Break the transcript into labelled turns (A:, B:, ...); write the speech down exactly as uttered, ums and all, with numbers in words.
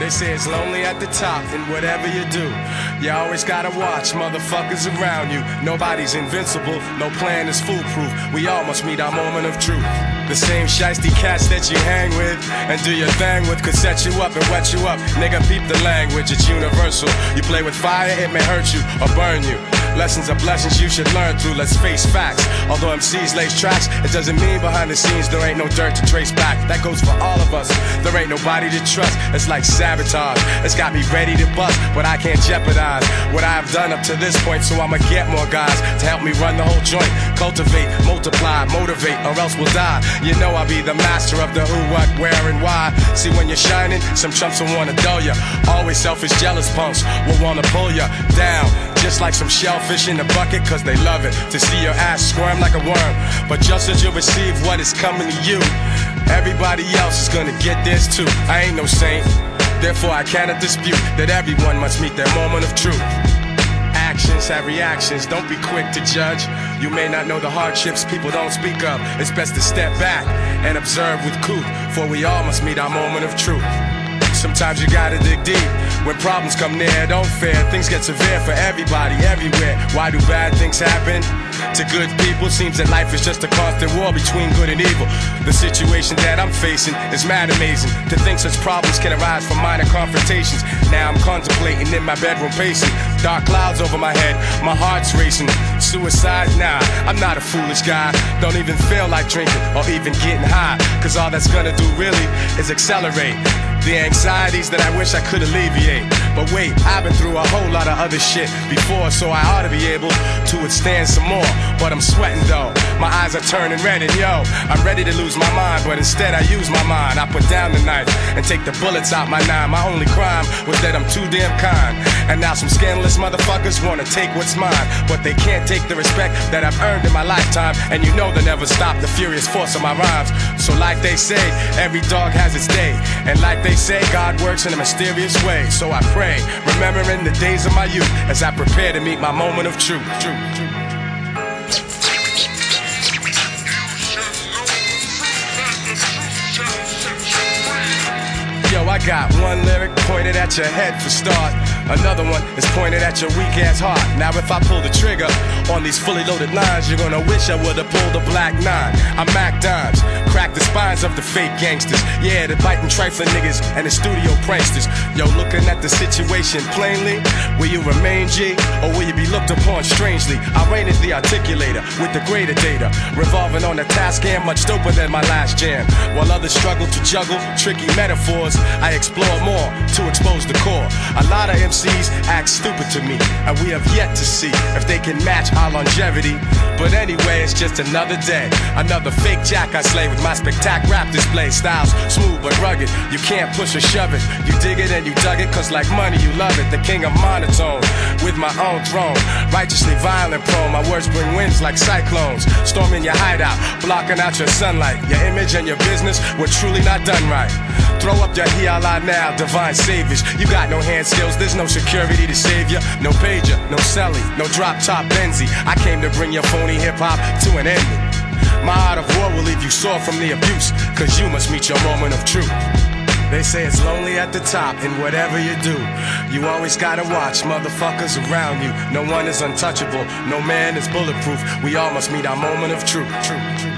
A: They say it's lonely at the top, and whatever you do, you always gotta watch motherfuckers around you. Nobody's invincible, no plan is foolproof. We all must meet our moment of truth. The same shiesty cats that you hang with and do your thing with could set you up and wet you up. Nigga, peep the language, it's universal. You play with fire, it may hurt you or burn you. Lessons are blessings you should learn through, let's face facts. Although M Cs lace tracks, it doesn't mean behind the scenes there ain't no dirt to trace back. That goes for all of us, there ain't nobody to trust. It's like sabotage, it's got me ready to bust, but I can't jeopardize what I've done up to this point. So I'ma get more guys to help me run the whole joint. Cultivate, multiply, motivate, or else we'll die. You know I'll be the master of the who, what, where, and why. See when you're shining, some chumps will wanna dull ya. Always selfish, jealous punks will wanna pull ya down, just like some shellfish in the bucket, cause they love it to see your ass squirm like a worm. But just as you receive what is coming to you, everybody else is gonna get theirs too. I ain't no saint, therefore I cannot dispute that everyone must meet their moment of truth. Actions have reactions, don't be quick to judge. You may not know the hardships people don't speak of. It's best to step back and observe with cool, for we all must meet our moment of truth. Sometimes you gotta dig deep. When problems come near, don't fear. Things get severe for everybody, everywhere. Why do bad things happen to good people? Seems that life is just a constant war between good and evil. The situation that I'm facing is mad amazing. To think such problems can arise from minor confrontations. Now I'm contemplating in my bedroom pacing. Dark clouds over my head, my heart's racing. Suicide? Nah, I'm not a foolish guy. Don't even feel like drinking or even getting high, cause all that's gonna do really is accelerate the anxieties that I wish I could alleviate. But wait, I've been through a whole lot of other shit before, so I ought to be able to withstand some more. But I'm sweating though, my eyes are turning red, and yo, I'm ready to lose my mind, but instead I use my mind. I put down the knife and take the bullets out my nine. My only crime was that I'm too damn kind, and now some scandalous motherfuckers wanna take what's mine, but they can't take the respect that I've earned in my lifetime. And you know they'll never stop the furious force of my rhymes. So like they say, every dog has its day, and like they say, God works in a mysterious way. So I pray, remembering the days of my youth, as I prepare to meet my moment of truth. truth, truth. Yo, I got one lyric pointed at your head for start. Another one is pointed at your weak ass heart. Now if I pull the trigger on these fully loaded lines, you're gonna wish I would've pulled a black nine. I'm Mac Dimes, crack the spines of the fake gangsters. Yeah, the biting trifling niggas and the studio pranksters. Yo, looking at the situation plainly, will you remain G, or will you be looked upon strangely? I reign as the articulator with the greater data, revolving on the task and much doper than my last jam. While others struggle to juggle tricky metaphors, I explore more to expose the core. A lot of M Cs act stupid to me, and we have yet to see if they can match our longevity. But anyway, it's just another day, another fake jack I slay with my spectac rap display. Styles smooth but rugged, you can't push or shove it. You dig it and you dug it, cause like money you love it. The king of monotone, with my own throne, righteously violent prone. My words bring winds like cyclones, storming your hideout, blocking out your sunlight. Your image and your business were truly not done right. Throw up your hiala now, divine saviors. You got no hand skills, there's no security to save you. No pager, no celly, no drop top Benzie. I came to bring your phony hip hop to an end. My art of war will leave you sore from the abuse, cause you must meet your moment of truth. They say it's lonely at the top, and whatever you do, you always gotta watch motherfuckers around you. No one is untouchable, no man is bulletproof. We all must meet our moment of truth. truth, truth.